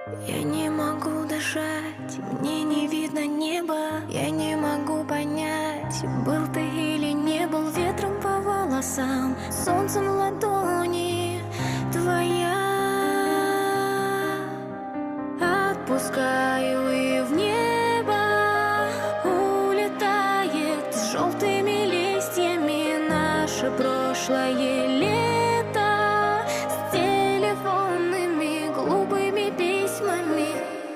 Я не могу дышать, мне не видно неба. Я не могу понять, был ты или не был. Ветром по волосам, солнцем в ладони твоя. Отпускаю и в небо улетает с желтыми листьями наше прошлое лето с телефонными глупыми письмами.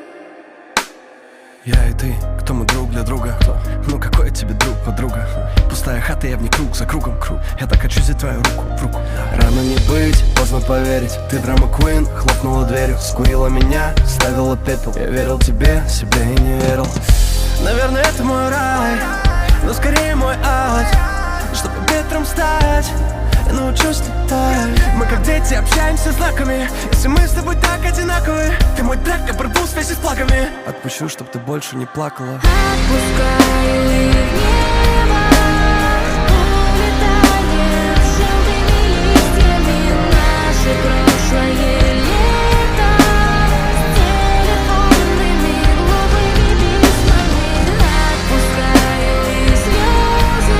Я и ты, кто мы друг для друга? Кто? Ну какой тебе друг, подруга? Пустая хата, я в ней круг за кругом. Я так хочу взять твою руку в руку. Рано не быть, поздно поверить. Ты драма Куин, хлопнула дверью. Скурила меня, ставила пепел. Я верил тебе, себе и не верил. Наверное, это мой рай, но скорее мой ад. Чтобы ветром стать, я научусь летать. Мы как дети общаемся знаками. Если мы с тобой так одинаковы, ты мой трек, я порву связи с плагами. Отпущу, чтоб ты больше не плакала. Отпускаю и в небо улетает с желтыми листьями наше прошлое лето с телефонными глупыми письмами. Отпускаю и звезды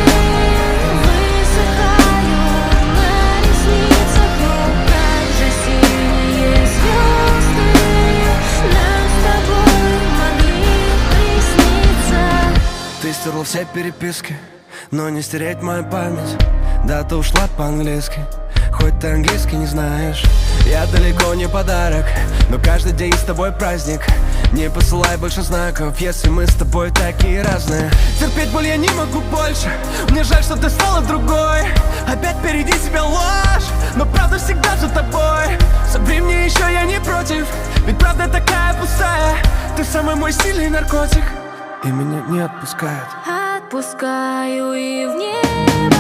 высыхают на ресницах. Но как же синие звезды нам с тобой могли присниться. Ты стерла все переписки, но не стереть мою память. Да, ты ушла по-английски, хоть ты английский не знаешь. Я далеко не подарок, но каждый день с тобой праздник. Не посылай больше знаков, если мы с тобой такие разные. Терпеть боль я не могу больше, мне жаль, что ты стала другой. Опять впереди тебя ложь, но правда всегда за тобой. Собери мне еще, я не против, ведь правда такая пустая. Ты самый мой сильный наркотик, и меня не отпускает. Отпускаю и в небо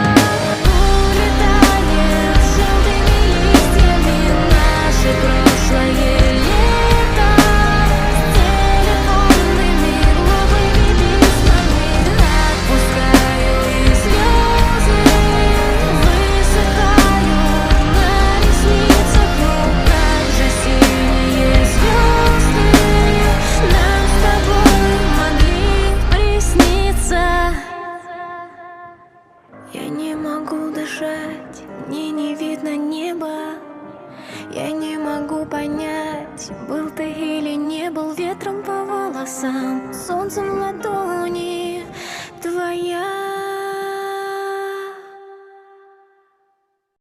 улетает с желтыми листьями наше прошлое лето с телефонными глупыми письмами. Отпускаю и звезды высыхают на ресницах. Но как же синие звезды нам с тобой могли присниться. Я не могу дышать, мне не видно неба. Я не могу понять, был ты или не был. Ветром по волосам, солнцем в ладони